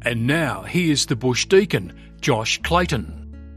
And now, here's the Bush Deacon, Josh Clayton.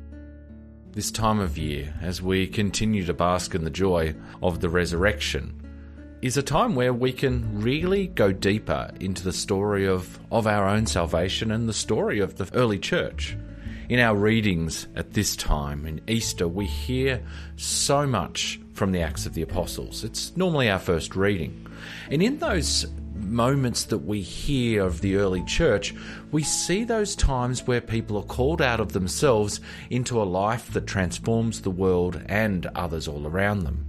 This time of year, as we continue to bask in the joy of the resurrection, is a time where we can really go deeper into the story of our own salvation and the story of the early church. In our readings at this time, in Easter, we hear so much from the Acts of the Apostles. It's normally our first reading. And in those moments that we hear of the early church, we see those times where people are called out of themselves into a life that transforms the world and others all around them.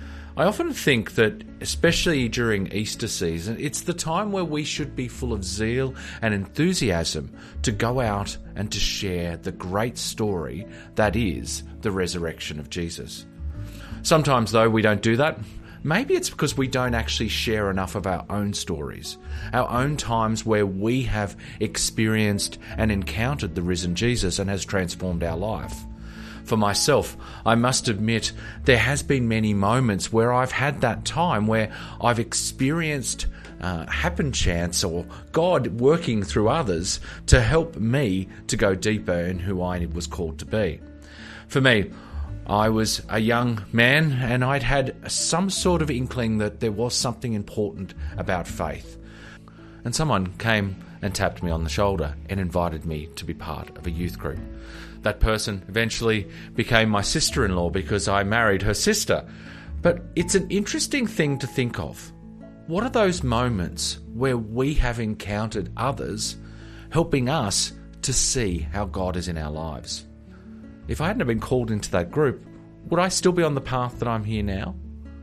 I often think that, especially during Easter season, it's the time where we should be full of zeal and enthusiasm to go out and to share the great story that is the resurrection of Jesus. Sometimes, though, we don't do that. Maybe it's because we don't actually share enough of our own stories, our own times where we have experienced and encountered the risen Jesus and has transformed our life. For myself, I must admit there has been many moments where I've had that time where I've experienced happen chance or God working through others to help me to go deeper in who I was called to be. For me, I was a young man and I'd had some sort of inkling that there was something important about faith. And someone came and tapped me on the shoulder and invited me to be part of a youth group. That person eventually became my sister-in-law because I married her sister. But it's an interesting thing to think of. What are those moments where we have encountered others helping us to see how God is in our lives? If I hadn't been called into that group, would I still be on the path that I'm here now?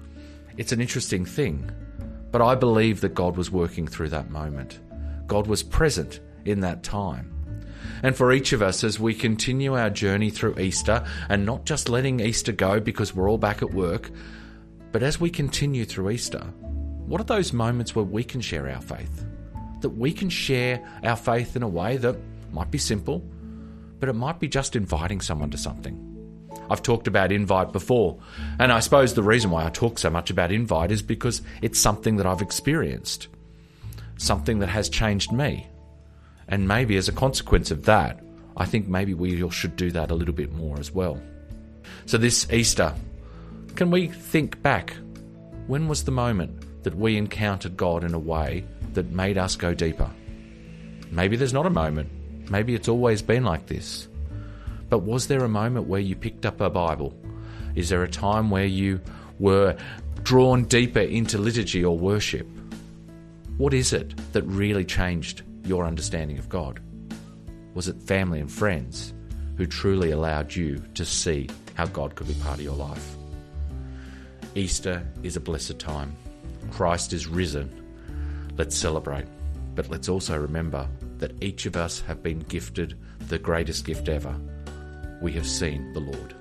It's an interesting thing, but I believe that God was working through that moment. God was present in that time. And for each of us, as we continue our journey through Easter, and not just letting Easter go because we're all back at work, but as we continue through Easter, what are those moments where we can share our faith? That we can share our faith in a way that might be simple, but it might be just inviting someone to something. I've talked about invite before, and I suppose the reason why I talk so much about invite is because it's something that I've experienced, something that has changed me. And maybe as a consequence of that, I think maybe we all should do that a little bit more as well. So this Easter, can we think back? When was the moment that we encountered God in a way that made us go deeper? Maybe there's not a moment. Maybe it's always been like this. But was there a moment where you picked up a Bible? Is there a time where you were drawn deeper into liturgy or worship? What is it that really changed your understanding of God? Was it family and friends who truly allowed you to see how God could be part of your life? Easter is a blessed time. Christ is risen. Let's celebrate. But let's also remember that each of us have been gifted the greatest gift ever. We have seen the Lord.